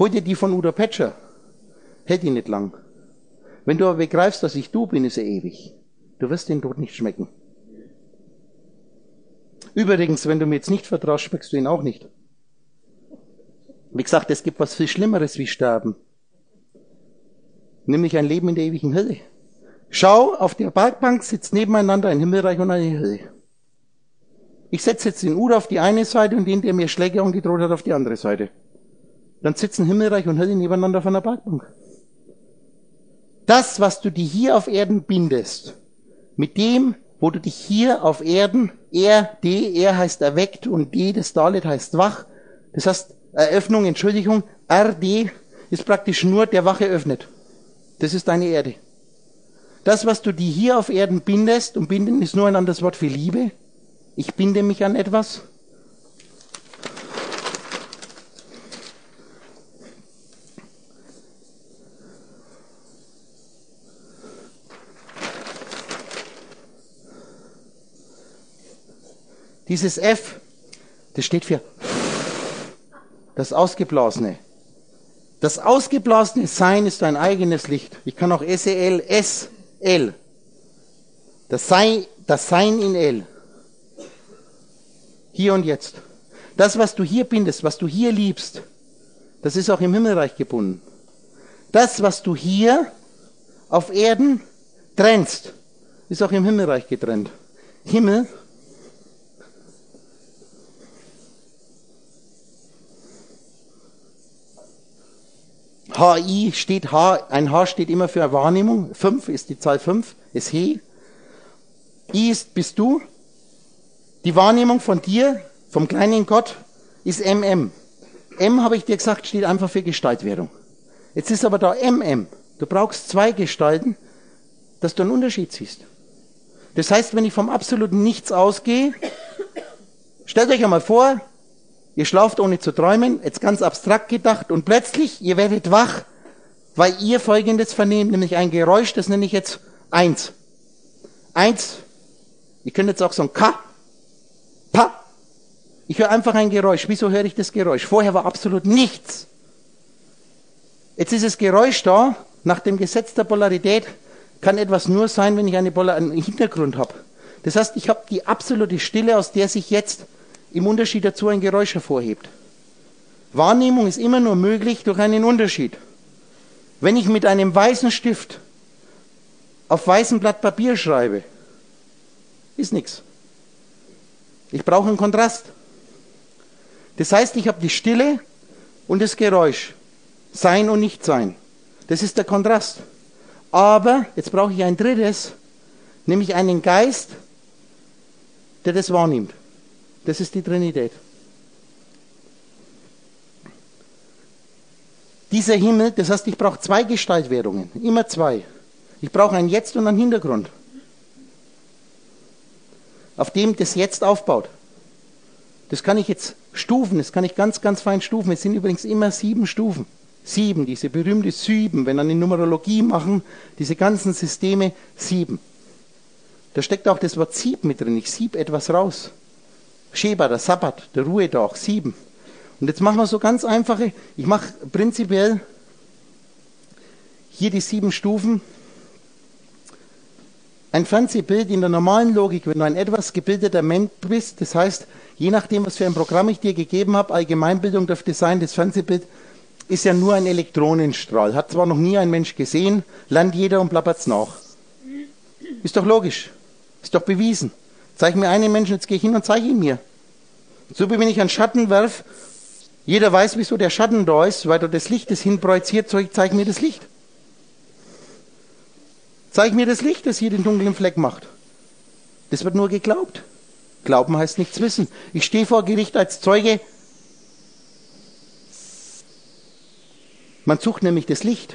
Hol dir die von Udo Petscher. Hält die nicht lang. Wenn du aber begreifst, dass ich du bin, ist er ewig. Du wirst den Tod nicht schmecken. Übrigens, wenn du mir jetzt nicht vertraust, schmeckst du ihn auch nicht. Wie gesagt, es gibt was viel Schlimmeres wie Sterben. Nämlich ein Leben in der ewigen Hölle. Schau, auf der Parkbank sitzt nebeneinander ein Himmelreich und eine Hölle. Ich setze jetzt den Udo auf die eine Seite und den, der mir Schläge angedroht hat, auf die andere Seite. Dann sitzen Himmelreich und Hölle nebeneinander auf einer Parkbank. Das, was du dir hier auf Erden bindest, mit dem, wo du dich hier auf Erden, er heißt erweckt und das Dalet heißt wach, das heißt Eröffnung, Entschuldigung, RD ist praktisch nur der Wache öffnet. Das ist deine Erde. Das, was du dir hier auf Erden bindest, und binden ist nur ein anderes Wort für Liebe. Ich binde mich an etwas. Dieses F, das steht für das Ausgeblasene. Das ausgeblasene Sein ist ein eigenes Licht. Ich kann auch SEL, SL. Das Sein in L. Hier und jetzt. Das, was du hier bindest, was du hier liebst, das ist auch im Himmelreich gebunden. Das, was du hier auf Erden trennst, ist auch im Himmelreich getrennt. Himmel. HI steht ein H steht immer für Wahrnehmung. 5 ist die Zahl 5, ist He. I bist du. Die Wahrnehmung von dir, vom kleinen Gott, ist MM. M, habe ich dir gesagt, steht einfach für Gestaltwerdung. Jetzt ist aber da MM. Du brauchst 2 Gestalten, dass du einen Unterschied siehst. Das heißt, wenn ich vom absoluten Nichts ausgehe, stellt euch einmal vor, ihr schlaft ohne zu träumen, jetzt ganz abstrakt gedacht, und plötzlich, ihr werdet wach, weil ihr Folgendes vernehmt, nämlich ein Geräusch, das nenne ich jetzt 1. 1, ihr könnt jetzt auch sagen K, Pa. Ich höre einfach ein Geräusch. Wieso höre ich das Geräusch? Vorher war absolut nichts. Jetzt ist das Geräusch da, nach dem Gesetz der Polarität kann etwas nur sein, wenn ich einen Hintergrund habe. Das heißt, ich habe die absolute Stille, aus der sich jetzt im Unterschied dazu ein Geräusch hervorhebt. Wahrnehmung ist immer nur möglich durch einen Unterschied. Wenn ich mit einem weißen Stift auf weißem Blatt Papier schreibe, ist nichts. Ich brauche einen Kontrast. Das heißt, ich habe die Stille und das Geräusch. Sein und Nichtsein. Das ist der Kontrast. Aber jetzt brauche ich ein drittes, nämlich einen Geist, der das wahrnimmt. Das ist die Trinität. Dieser Himmel, das heißt, ich brauche 2 Gestaltwerdungen, immer 2. Ich brauche ein Jetzt und einen Hintergrund, auf dem das Jetzt aufbaut. Das kann ich jetzt stufen, das kann ich ganz, ganz fein stufen. Es sind übrigens immer 7 Stufen. 7, diese berühmte 7, wenn wir eine Numerologie machen, diese ganzen Systeme, 7. Da steckt auch das Wort Sieb mit drin. Ich sieb etwas raus. Sheba, der Sabbat, der Ruhetag, 7. Und jetzt machen wir so ganz einfache, ich mache prinzipiell hier die 7 Stufen. Ein Fernsehbild in der normalen Logik, wenn du ein etwas gebildeter Mensch bist, das heißt, je nachdem, was für ein Programm ich dir gegeben habe, Allgemeinbildung dürfte sein, das Fernsehbild ist ja nur ein Elektronenstrahl. Hat zwar noch nie ein Mensch gesehen, lernt jeder und plappert's nach. Ist doch logisch. Ist doch bewiesen. Zeig mir einen Menschen, jetzt gehe ich hin und zeige ihn mir. So wie wenn ich einen Schatten werf, jeder weiß, wieso der Schatten da ist, weil da das Licht das hinprojiziert, so ich zeig mir das Licht. Zeig mir das Licht, das hier den dunklen Fleck macht. Das wird nur geglaubt. Glauben heißt nichts wissen. Ich stehe vor Gericht als Zeuge. Man sucht nämlich das Licht.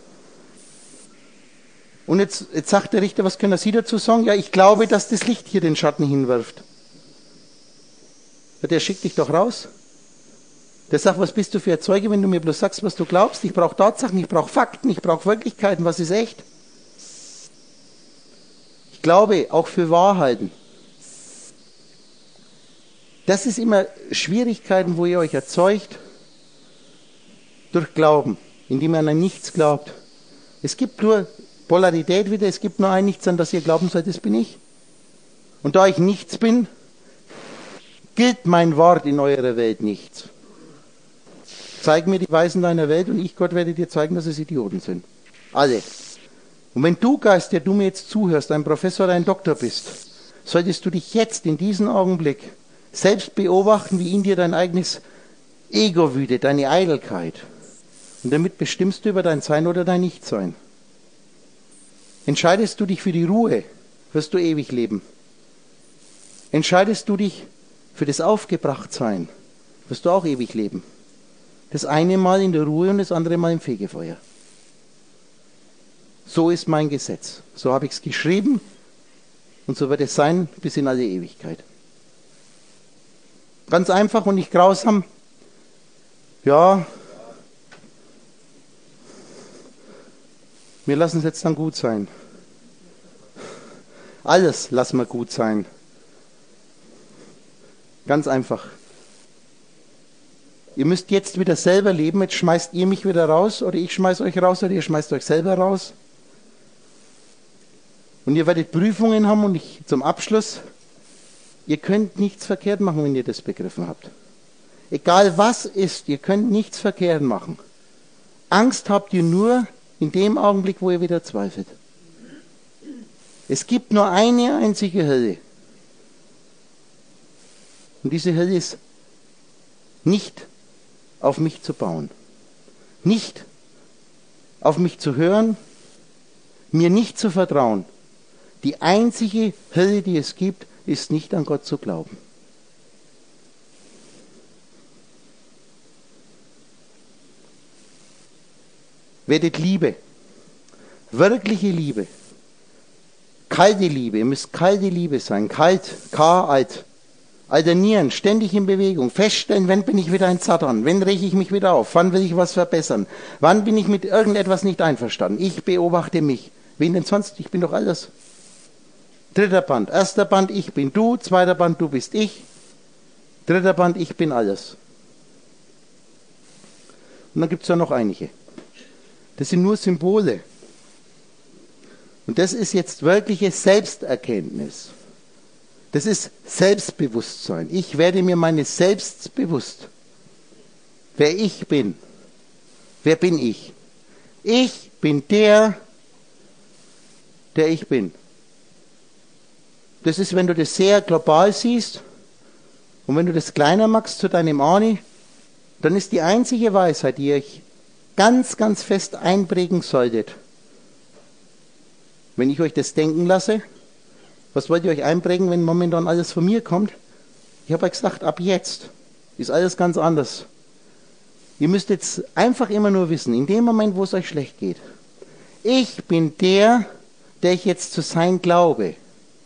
Und jetzt sagt der Richter, was können Sie dazu sagen? Ja, ich glaube, dass das Licht hier den Schatten hinwirft. Ja, der schickt dich doch raus. Der sagt, was bist du für ein Zeuge, wenn du mir bloß sagst, was du glaubst? Ich brauche Tatsachen, ich brauche Fakten, ich brauche Wirklichkeiten, was ist echt? Ich glaube auch für Wahrheiten. Das ist immer Schwierigkeiten, wo ihr euch erzeugt. durch Glauben, indem man an nichts glaubt. Es gibt nur Polarität wieder, es gibt nur ein Nichts, an das ihr glauben sollt, das bin ich. Und da ich nichts bin, gilt mein Wort in eurer Welt nichts. Zeig mir die Weisen deiner Welt und ich, Gott, werde dir zeigen, dass es Idioten sind. Alle. Und wenn du, Geist, der du mir jetzt zuhörst, ein Professor oder ein Doktor bist, solltest du dich jetzt in diesem Augenblick selbst beobachten, wie in dir dein eigenes Ego wütet, deine Eitelkeit. Und damit bestimmst du über dein Sein oder dein Nichtsein. Entscheidest du dich für die Ruhe, wirst du ewig leben. Entscheidest du dich für das Aufgebrachtsein, wirst du auch ewig leben. Das eine Mal in der Ruhe und das andere Mal im Fegefeuer. So ist mein Gesetz. So habe ich es geschrieben und so wird es sein bis in alle Ewigkeit. Ganz einfach und nicht grausam. Ja, wir lassen es jetzt dann gut sein. Alles lassen wir gut sein. Ganz einfach. Ihr müsst jetzt wieder selber leben. Jetzt schmeißt ihr mich wieder raus oder ich schmeiß euch raus oder ihr schmeißt euch selber raus. Und ihr werdet Prüfungen haben und ich zum Abschluss, ihr könnt nichts verkehrt machen, wenn ihr das begriffen habt. Egal was ist, ihr könnt nichts verkehrt machen. Angst habt ihr nur in dem Augenblick, wo ihr wieder zweifelt. Es gibt nur eine einzige Hölle. Und diese Hölle ist nicht auf mich zu bauen, nicht auf mich zu hören, mir nicht zu vertrauen. Die einzige Hölle, die es gibt, ist nicht an Gott zu glauben. Werdet Liebe, wirkliche Liebe, kalte Liebe, ihr müsst kalte Liebe sein, kalt, alt, alternieren, ständig in Bewegung, feststellen, wann bin ich wieder ein Satan, wann rege ich mich wieder auf, wann will ich was verbessern, wann bin ich mit irgendetwas nicht einverstanden. Ich beobachte mich. Wen denn sonst? Ich bin doch alles. Dritter Band, erster Band, ich bin du, zweiter Band, du bist ich, dritter Band, ich bin alles. Und dann gibt es ja noch einige. Das sind nur Symbole. Und das ist jetzt wirkliche Selbsterkenntnis. Das ist Selbstbewusstsein. Ich werde mir meines Selbst bewusst. Wer ich bin. Wer bin ich? Ich bin der ich bin. Das ist, wenn du das sehr global siehst und wenn du das kleiner machst zu deinem Ani, dann ist die einzige Weisheit, die ihr euch ganz, ganz fest einprägen solltet. Wenn ich euch das denken lasse, was wollt ihr euch einprägen, wenn momentan alles von mir kommt? Ich habe euch gesagt, ab jetzt ist alles ganz anders. Ihr müsst jetzt einfach immer nur wissen, in dem Moment, wo es euch schlecht geht, ich bin der ich jetzt zu sein glaube.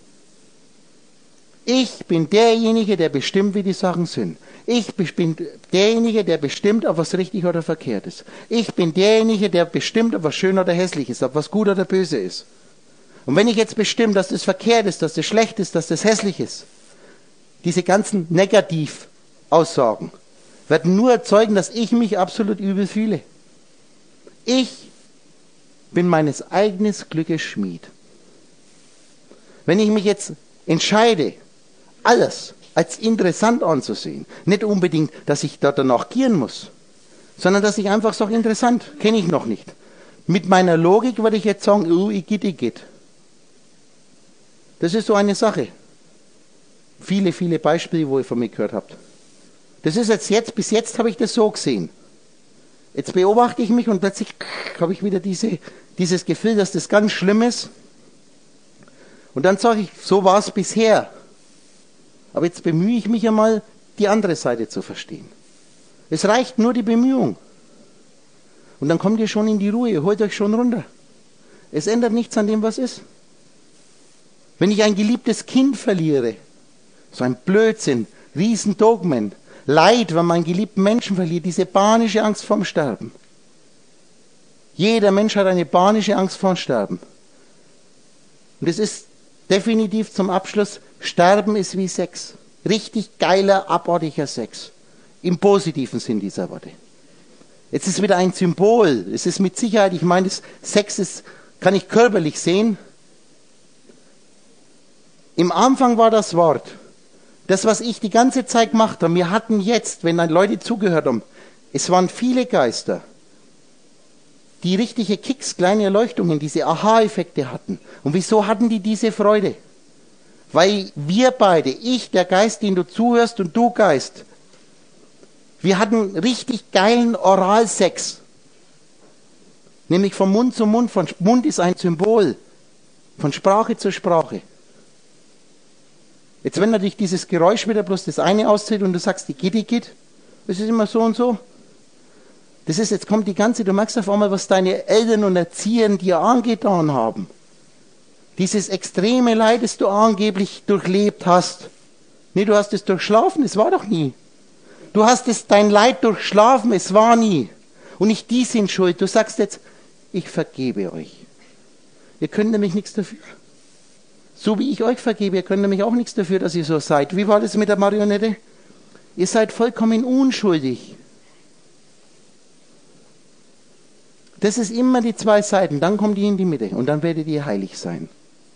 Ich bin derjenige, der bestimmt, wie die Sachen sind. Ich bin derjenige, der bestimmt, ob was richtig oder verkehrt ist. Ich bin derjenige, der bestimmt, ob was schön oder hässlich ist, ob was gut oder böse ist. Und wenn ich jetzt bestimme, dass das verkehrt ist, dass das schlecht ist, dass das hässlich ist, diese ganzen Negativaussagen werden nur erzeugen, dass ich mich absolut übel fühle. Ich bin meines eigenen Glückes Schmied. Wenn ich mich jetzt entscheide, alles als interessant anzusehen, nicht unbedingt, dass ich da danach gieren muss, sondern dass ich einfach sage, interessant, kenne ich noch nicht. Mit meiner Logik würde ich jetzt sagen, igitt. Das ist so eine Sache. Viele, viele Beispiele, wo ihr von mir gehört habt. Das ist bis jetzt habe ich das so gesehen. Jetzt beobachte ich mich und plötzlich habe ich wieder dieses Gefühl, dass das ganz schlimm ist. Und dann sage ich, so war es bisher. Aber jetzt bemühe ich mich einmal, die andere Seite zu verstehen. Es reicht nur die Bemühung. Und dann kommt ihr schon in die Ruhe, ihr holt euch schon runter. Es ändert nichts an dem, was ist. Wenn ich ein geliebtes Kind verliere, so ein Blödsinn, Riesendogmen, Leid, wenn man einen geliebten Menschen verliert, diese panische Angst vorm Sterben. Jeder Mensch hat eine panische Angst vorm Sterben. Und es ist definitiv zum Abschluss, Sterben ist wie Sex. Richtig geiler, abartiger Sex. Im positiven Sinn dieser Worte. Jetzt ist wieder ein Symbol. Es ist mit Sicherheit, ich meine, Sex ist, kann ich körperlich sehen. Im Anfang war das Wort. Das, was ich die ganze Zeit gemacht habe, wir hatten jetzt, wenn dann Leute zugehört haben, es waren viele Geister, die richtige Kicks, kleine Erleuchtungen, diese Aha-Effekte hatten. Und wieso hatten die diese Freude? Weil wir beide, ich, der Geist, den du zuhörst und du Geist, wir hatten richtig geilen Oralsex. Nämlich von Mund zu Mund. Von Mund ist ein Symbol. Von Sprache zu Sprache. Jetzt, wenn natürlich dieses Geräusch wieder bloß das eine auszählt und du sagst, die geht, das ist immer so und so. Das ist, jetzt kommt die ganze, du merkst auf einmal, was deine Eltern und Erzieher dir angetan haben. Dieses extreme Leid, das du angeblich durchlebt hast. Nee, du hast es durchschlafen, es war doch nie. Du hast dein Leid durchschlafen, es war nie. Und nicht die sind schuld. Du sagst jetzt, ich vergebe euch. Ihr könnt nämlich nichts dafür. So wie ich euch vergebe, ihr könnt nämlich auch nichts dafür, dass ihr so seid. Wie war das mit der Marionette? Ihr seid vollkommen unschuldig. Das ist immer die zwei Seiten. Dann kommt die in die Mitte und dann werdet ihr heilig sein.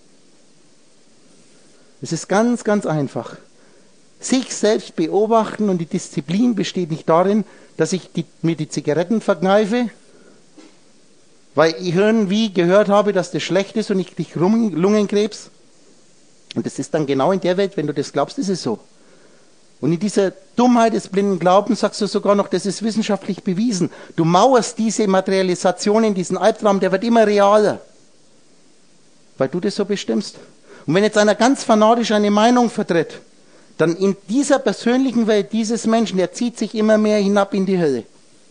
Es ist ganz, ganz einfach. Sich selbst beobachten und die Disziplin besteht nicht darin, dass ich mir die Zigaretten verkneife, weil ich irgendwie gehört habe, dass das schlecht ist und ich kriege Lungenkrebs. Und das ist dann genau in der Welt, wenn du das glaubst, ist es so. Und in dieser Dummheit des blinden Glaubens sagst du sogar noch, das ist wissenschaftlich bewiesen. Du mauerst diese Materialisation in diesen Albtraum, der wird immer realer. Weil du das so bestimmst. Und wenn jetzt einer ganz fanatisch eine Meinung vertritt, dann in dieser persönlichen Welt dieses Menschen, der zieht sich immer mehr hinab in die Hölle.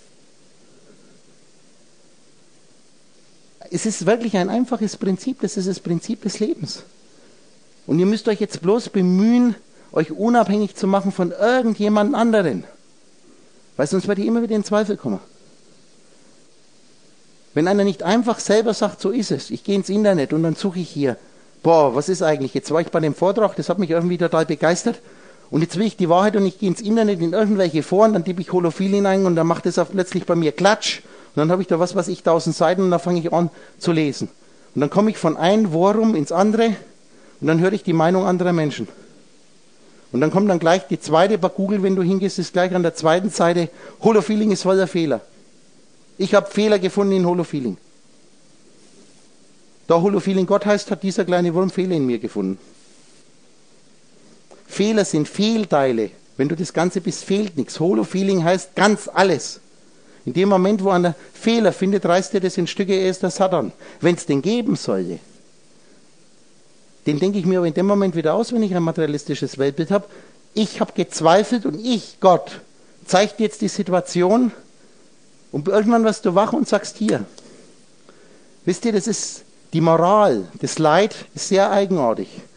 Es ist wirklich ein einfaches Prinzip, das ist das Prinzip des Lebens. Und ihr müsst euch jetzt bloß bemühen, euch unabhängig zu machen von irgendjemand anderen. Weil sonst werdet ihr immer wieder in Zweifel kommen. Wenn einer nicht einfach selber sagt, so ist es, ich gehe ins Internet und dann suche ich hier, was ist eigentlich, jetzt war ich bei dem Vortrag, das hat mich irgendwie total begeistert und jetzt will ich die Wahrheit und ich gehe ins Internet in irgendwelche Foren, dann tippe ich Holophil hinein und dann macht es plötzlich bei mir Klatsch und dann habe ich da 1000 Seiten und dann fange ich an zu lesen. Und dann komme ich von einem Forum ins andere und dann höre ich die Meinung anderer Menschen. Und dann kommt dann gleich die zweite, bei Google, wenn du hingehst, ist gleich an der zweiten Seite, Holofeeling ist voller Fehler. Ich habe Fehler gefunden in Holofeeling. Da Holofeeling Gott heißt, hat dieser kleine Wurm Fehler in mir gefunden. Fehler sind Fehlteile. Wenn du das Ganze bist, fehlt nichts. Holofeeling heißt ganz alles. In dem Moment, wo einer Fehler findet, reißt er das in Stücke, er ist der Satan. Wenn es den geben sollte, den denke ich mir aber in dem Moment wieder aus, wenn ich ein materialistisches Weltbild habe. Ich habe gezweifelt und ich, Gott, zeigt dir jetzt die Situation und irgendwann wirst du wach und sagst hier. Wisst ihr, das ist die Moral, das Leid ist sehr eigenartig.